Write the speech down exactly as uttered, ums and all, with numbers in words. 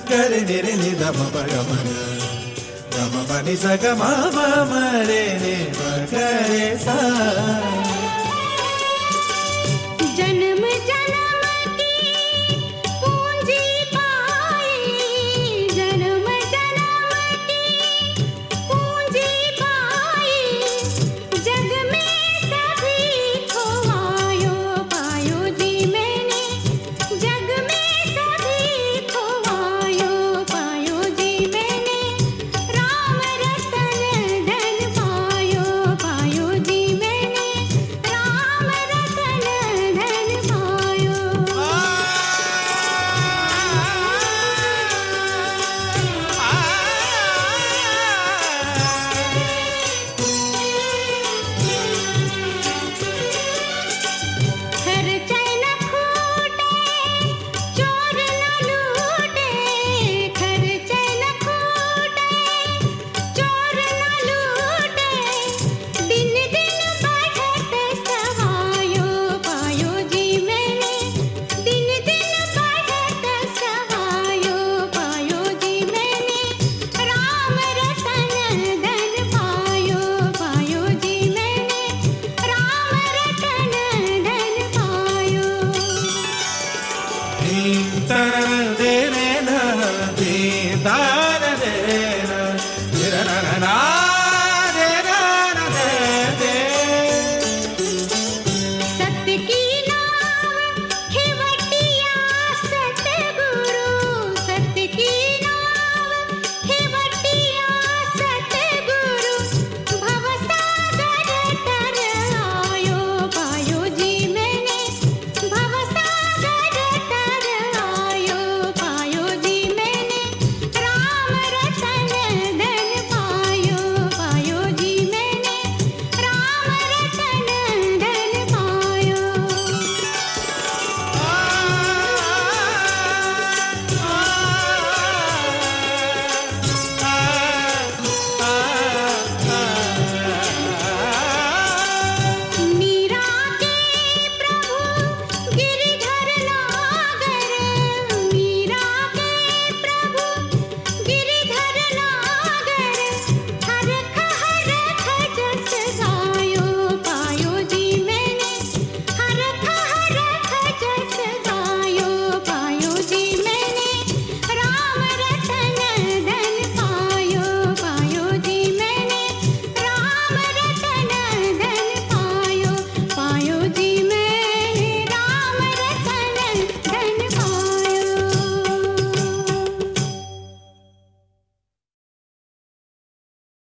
गरे नि रे नि ध म प ग म ग ग म प नि सा ग म प म रे नि प ग रे सा। जन्म जन्म की पूंजी पाई, जन्म जन्म की पूंजी पाई, जग में सभी खोवायो पायो जी मैंने, जग में सभी खोवायो पायो जी मैंने, राम रतन धन पायो पायो जी मैंने, राम रतन धन पायो। खर्चे न खूटे, चोर न लूटे, खर्चे न खूटे, चोर न लूटे, दिन दिन बढ़त सवायो पायो जी मैंने, दिन दिन बढ़त सवायो पायो जी मैंने, राम रतन धन पायो पायो जी मैंने, राम रतन धन पायो। धी तर दे रे न धी तार